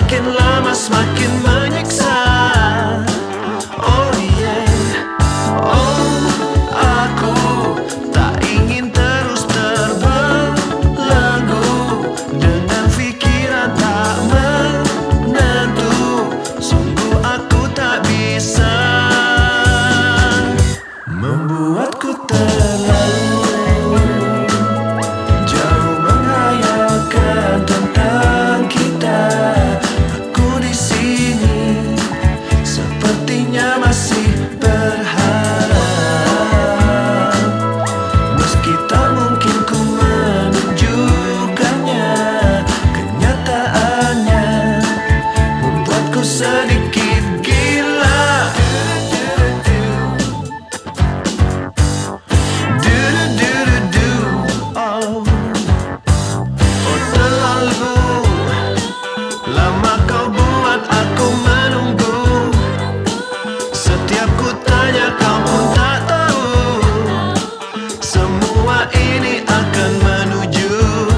Semakin lama semakin menyiksa. Oh yeah, oh aku tak ingin terus terbelenggu dengan pikiran tak menentu. Sungguh aku tak bisa, membuatku terlalu jauh menghayalkan tentang kita. Aku di sini sepertinya masih berharap, meski tak mungkin ku menunjukkannya. Kenyataannya membuatku sedikit gila. Lama kau buat aku menunggu. Setiap ku tanya kau pun tak tahu. Semua ini akan menuju.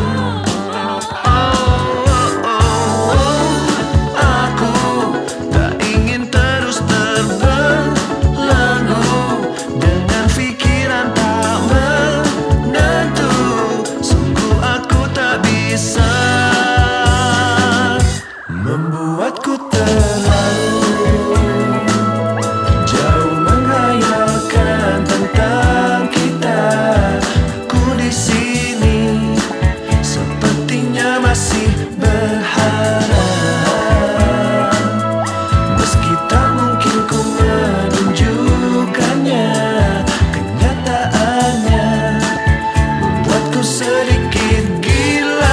Aku tak ingin terus terbelenggu dengan pikiran tak menentu. Sungguh aku tak bisa, membuatku terlalu jauh menghayalkan tentang kita. Aku di sini sepertinya masih berharap, meski tak mungkin ku menunjukkannya. Kenyataannya membuatku sedikit gila.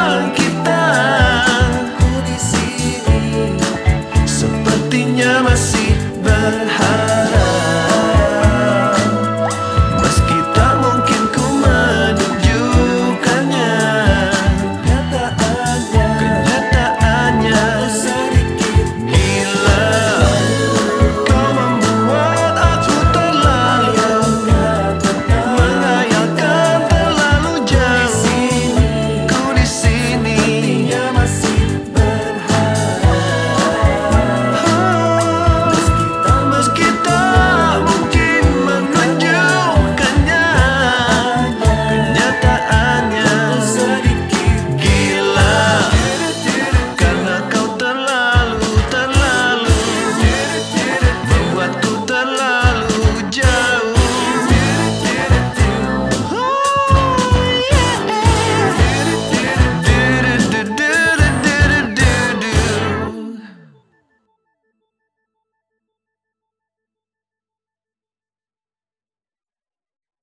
Sepertinya masih